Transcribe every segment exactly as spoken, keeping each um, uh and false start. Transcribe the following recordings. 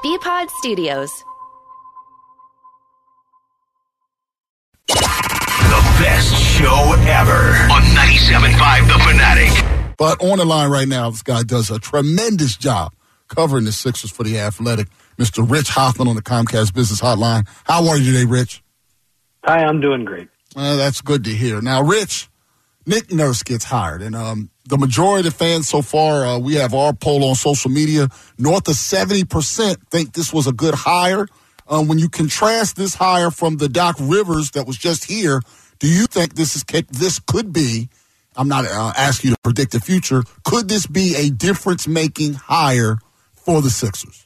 B-Pod Studios. The best show ever on ninety-seven point five The Fanatic. But on the line right now, this guy does a tremendous job covering the Sixers for The Athletic. Mister Rich Hoffman on the Comcast Business Hotline. How are you today, Rich? Hi, I'm doing great. Uh, that's good to hear. Now, Rich, Nick Nurse gets hired, and um, the majority of the fans so far, uh, we have our poll on social media, north of seventy percent think this was a good hire. Um, when you contrast this hire from the Doc Rivers that was just here, do you think this is this could be, I'm not uh, asking you to predict the future, could this be a difference-making hire for the Sixers?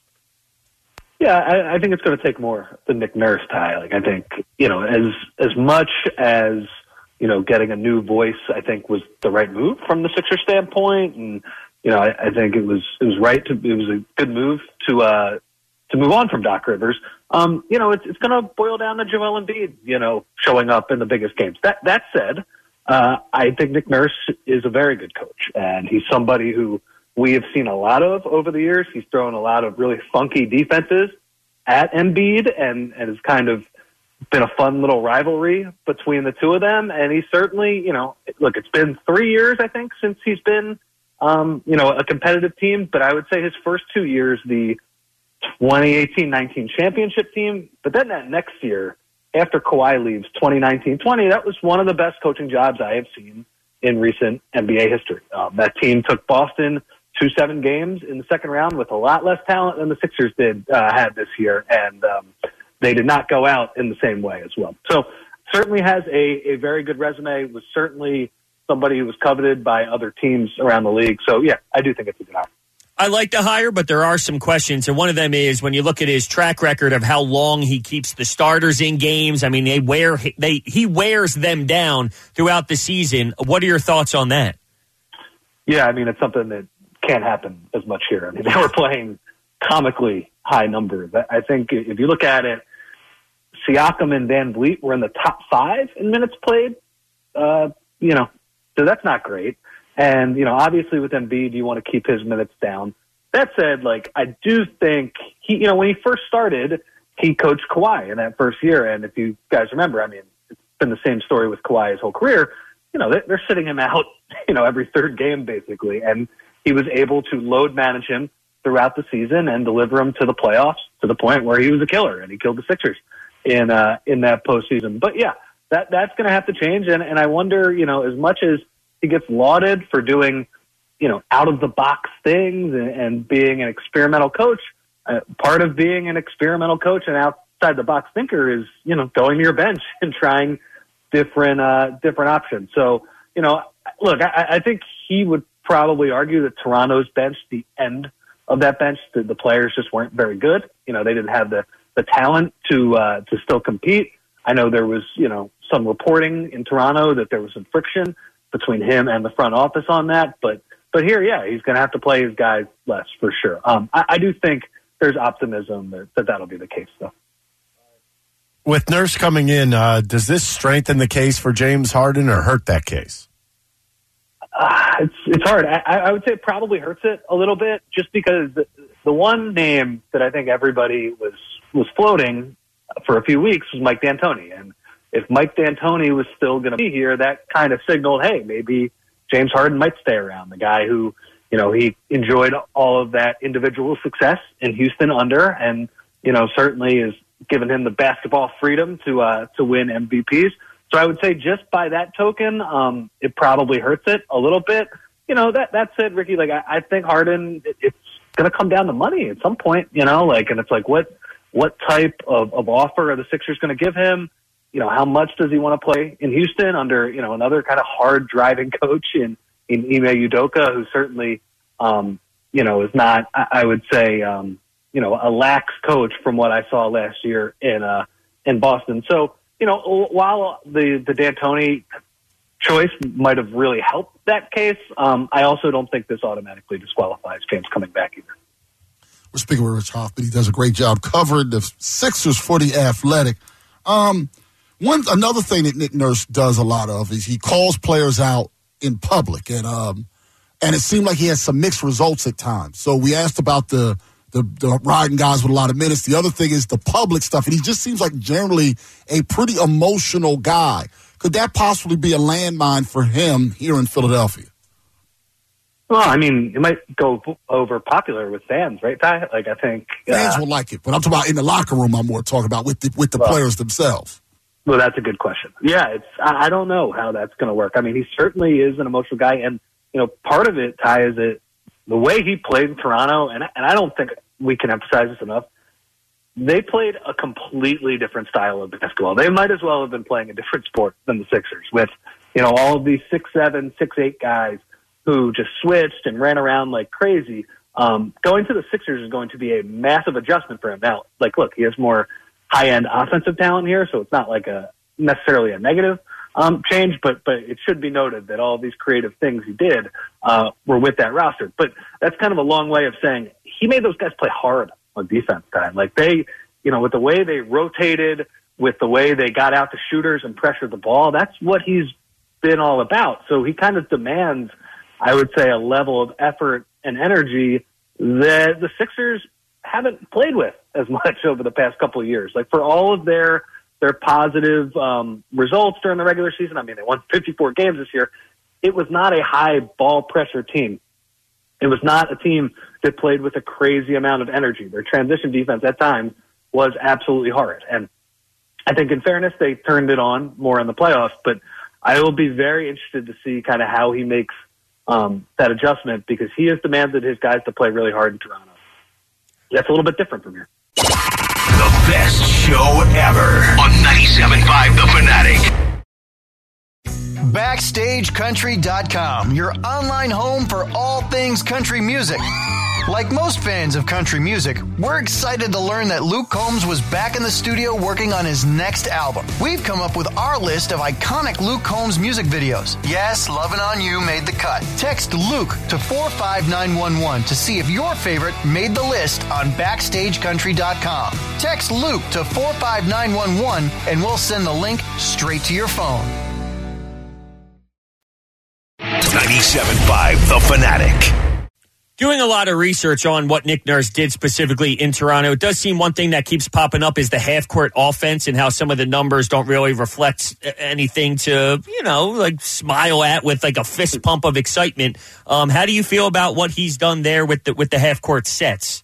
Yeah, I, I think it's going to take more than Nick Nurse tie. Like, I think, you know, as as much as, you know, getting a new voice, I think was the right move from the Sixers standpoint. And, you know, I, I think it was it was right to, it was a good move to uh, to move on from Doc Rivers. Um, you know, it's it's going to boil down to Joel Embiid, you know, showing up in the biggest games. That that said, uh, I think Nick Nurse is a very good coach, and he's somebody who we have seen a lot of over the years. He's thrown a lot of really funky defenses at Embiid, and, and has kind of been a fun little rivalry between the two of them. And he certainly, you know, look, it's been three years, I think, since he's been, um, you know, a competitive team. But I would say his first two years, the twenty eighteen nineteen championship team. But then that next year, after Kawhi leaves, twenty nineteen twenty, that was one of the best coaching jobs I have seen in recent N B A history. Um, that team took Boston two seven games in the second round with a lot less talent than the Sixers did uh, had this year, and um, they did not go out in the same way as well. So certainly has a, a very good resume, was certainly somebody who was coveted by other teams around the league. So, yeah, I do think it's a good hire. I like the hire, but there are some questions, and one of them is when you look at his track record of how long he keeps the starters in games. I mean, they wear they he wears them down throughout the season. What are your thoughts on that? Yeah, I mean, it's something that can't happen as much here. I mean, they were playing comically high numbers. I think if you look at it, Siakam and Van Vliet were in the top five in minutes played. Uh, you know, so that's not great. And, you know, obviously with Embiid, you want to keep his minutes down. That said, like, I do think he, you know, when he first started, he coached Kawhi in that first year. And if you guys remember, I mean, it's been the same story with Kawhi his whole career. You know, they're sitting him out, you know, every third game basically. And he was able to load manage him throughout the season and deliver him to the playoffs to the point where he was a killer and he killed the Sixers in uh, in that postseason. But yeah, that that's going to have to change. And, and I wonder, you know, as much as he gets lauded for doing, you know, out of the box things and, and being an experimental coach, uh, part of being an experimental coach and outside the box thinker is, you know, going to your bench and trying different uh, different options. So, you know, look, I, I think he would probably argue that Toronto's bench, the end of that bench, the, the players just weren't very good. You know, they didn't have the, the talent to uh, to still compete. I know there was, you know, some reporting in Toronto that there was some friction between him and the front office on that. But but here, yeah, he's going to have to play his guys less for sure. Um, I, I do think there's optimism that, that that'll be the case, though. With Nurse coming in, uh, does this strengthen the case for James Harden or hurt that case? Uh, it's it's hard. I, I would say it probably hurts it a little bit, just because the, the one name that I think everybody was was floating for a few weeks was Mike D'Antoni, and if Mike D'Antoni was still going to be here, that kind of signaled, hey, maybe James Harden might stay around. The guy who, you know, he enjoyed all of that individual success in Houston under, and you know, certainly is given him the basketball freedom to uh, to win M V Ps. So I would say just by that token, um, it probably hurts it a little bit. You know, that that said, Ricky, like I, I think Harden, it, it's going to come down to money at some point. You know, like, and it's like what what type of, of offer are the Sixers going to give him? You know, how much does he want to play in Houston under, you know, another kind of hard driving coach in in Ime Udoka, who certainly, um, you know, is not, I, I would say, um, you know, a lax coach from what I saw last year in uh, in Boston. So. You know, while the, the D'Antoni choice might have really helped that case, um, I also don't think this automatically disqualifies James coming back either. We're speaking with Rich Hoffman. He does a great job covering the Sixers for The Athletic. Um, one Another thing that Nick Nurse does a lot of is he calls players out in public, and um, and it seemed like he had some mixed results at times. So we asked about the the, the riding guys with a lot of minutes. The other thing is the public stuff, and he just seems like generally a pretty emotional guy. Could that possibly be a landmine for him here in Philadelphia? Well, I mean, it might go over popular with fans, right, Ty? Like, I think fans uh, will like it, but I'm talking about in the locker room. I'm more talking about with the with the well, players themselves. Well, that's a good question. Yeah, it's I, I don't know how that's going to work. I mean, he certainly is an emotional guy, and you know, part of it, Ty, is that the way he played in Toronto, and and I don't think we can emphasize this enough. They played a completely different style of basketball. They might as well have been playing a different sport than the Sixers with, you know, all of these six, seven, six, eight guys who just switched and ran around like crazy. Um, going to the Sixers is going to be a massive adjustment for him. Now, like, look, he has more high-end offensive talent here, so it's not like a necessarily a negative um, change, but but it should be noted that all these creative things he did uh, were with that roster. But that's kind of a long way of saying he made those guys play hard on defense time. Like they, you know, with the way they rotated, with the way they got out to shooters and pressured the ball, that's what he's been all about. So he kind of demands, I would say, a level of effort and energy that the Sixers haven't played with as much over the past couple of years. Like for all of their their positive um, results during the regular season, I mean, they won fifty-four games this year. It was not a high ball pressure team. It was not a team that played with a crazy amount of energy. Their transition defense at times was absolutely hard. And I think in fairness, they turned it on more in the playoffs, but I will be very interested to see kind of how he makes um, that adjustment because he has demanded his guys to play really hard in Toronto. That's a little bit different from here. The best show ever on ninety-seven point five The Fanatic. Backstage Country dot com, your online home for all things country music. Like most fans of country music, we're excited to learn that Luke Combs was back in the studio working on his next album. We've come up with our list of iconic Luke Combs music videos. Yes, Lovin' On You made the cut. Text Luke to four five nine one one to see if your favorite made the list on Backstage Country dot com. Text Luke to four five nine one one and we'll send the link straight to your phone. ninety-seven point five The Fanatic. Doing a lot of research on what Nick Nurse did specifically in Toronto, it does seem one thing that keeps popping up is the half-court offense and how some of the numbers don't really reflect anything to, you know, like smile at with like a fist pump of excitement. Um, how do you feel about what he's done there with the, with the half-court sets?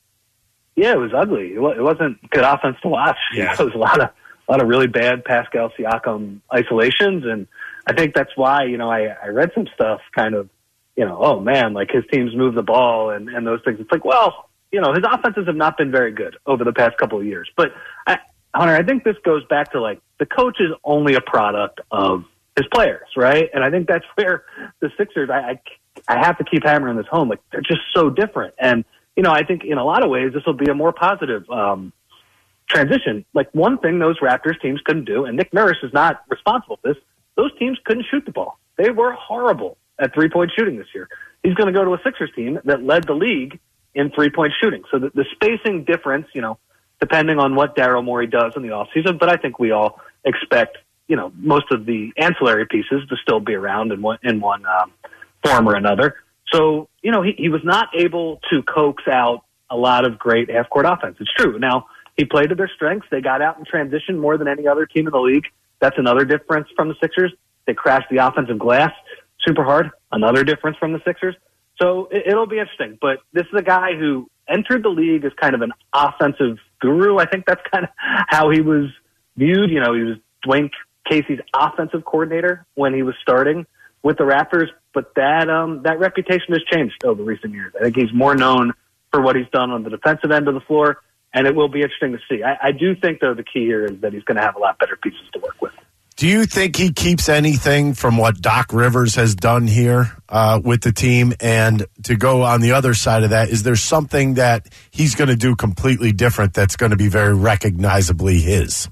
Yeah, it was ugly. It wasn't good offense to watch. Yeah. It was a lot of a lot of really bad Pascal Siakam isolations, and I think that's why, you know, I, I read some stuff kind of, you know, oh man, like his teams move the ball and, and those things. It's like, well, you know, his offenses have not been very good over the past couple of years. But I, Hunter, I think this goes back to like the coach is only a product of his players, right? And I think that's where the Sixers, I, I, I have to keep hammering this home. Like they're just so different. And, you know, I think in a lot of ways this will be a more positive um, transition. Like one thing those Raptors teams couldn't do, and Nick Nurse is not responsible for this, those teams couldn't shoot the ball. They were horrible at three-point shooting this year. He's going to go to a Sixers team that led the league in three-point shooting. So the, the spacing difference, you know, depending on what Daryl Morey does in the offseason, but I think we all expect, you know, most of the ancillary pieces to still be around in one, in one um, form or another. So, you know, he, he was not able to coax out a lot of great half-court offense. It's true. Now, he played to their strengths. They got out in transition more than any other team in the league. That's another difference from the Sixers. They crashed the offensive glass super hard. Another difference from the Sixers. So it, it'll be interesting. But this is a guy who entered the league as kind of an offensive guru. I think that's kind of how he was viewed. You know, he was Dwayne Casey's offensive coordinator when he was starting with the Raptors. But that um, that reputation has changed over recent years. I think he's more known for what he's done on the defensive end of the floor. And it will be interesting to see. I, I do think, though, the key here is that he's going to have a lot better pieces to work with. Do you think he keeps anything from what Doc Rivers has done here uh, with the team? And to go on the other side of that, is there something that he's going to do completely different that's going to be very recognizably his?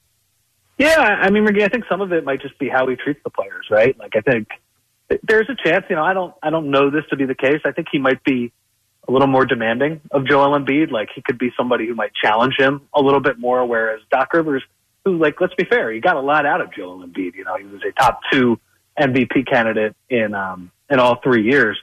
Yeah, I mean, Ricky, I think some of it might just be how he treats the players, right? Like, I think there's a chance, you know, I don't, I don't know this to be the case. I think he might be a little more demanding of Joel Embiid. Like, he could be somebody who might challenge him a little bit more, whereas Doc Rivers, who, like, let's be fair, he got a lot out of Joel Embiid. You know, he was a top two M V P candidate in um, in all three years.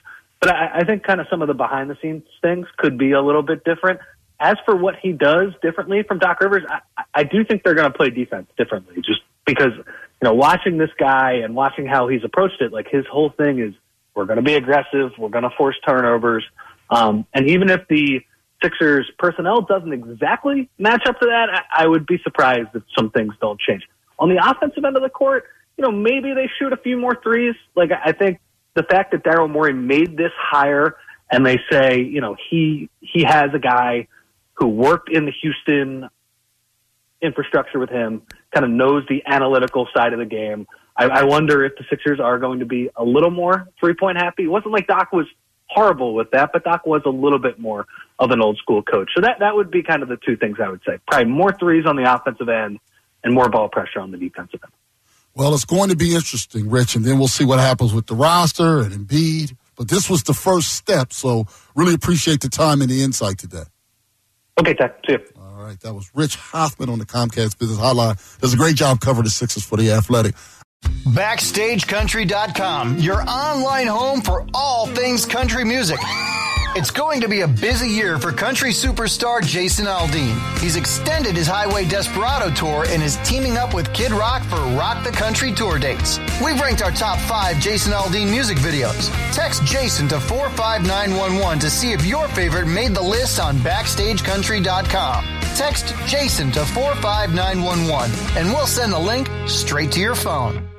But I, I think kind of some of the behind-the-scenes things could be a little bit different. As for what he does differently from Doc Rivers, I, I do think they're going to play defense differently just because, you know, watching this guy and watching how he's approached it, like his whole thing is we're going to be aggressive, we're going to force turnovers. Um, and even if the Sixers personnel doesn't exactly match up to that, I, I would be surprised if some things don't change. On the offensive end of the court, you know, maybe they shoot a few more threes. Like, I think the fact that Daryl Morey made this hire and they say, you know, he he has a guy who worked in the Houston infrastructure with him, kind of knows the analytical side of the game. I, I wonder if the Sixers are going to be a little more three-point happy. It wasn't like Doc was horrible with that, but Doc was a little bit more of an old-school coach. So that, that would be kind of the two things I would say. Probably more threes on the offensive end and more ball pressure on the defensive end. Well, it's going to be interesting, Rich, and then we'll see what happens with the roster and Embiid. But this was the first step, so really appreciate the time and the insight today. Okay, Tech. See you. All right, that was Rich Hoffman on the Comcast Business Hotline. Does a great job covering the Sixers for The Athletic. Backstage Country dot com, your online home for all things country music. It's going to be a busy year for country superstar Jason Aldean. He's extended his Highway Desperado tour and is teaming up with Kid Rock for Rock the Country tour dates. We've ranked our top five Jason Aldean music videos. Text Jason to four five nine one one to see if your favorite made the list on Backstage Country dot com. Text Jason to four five nine one one and we'll send the link straight to your phone.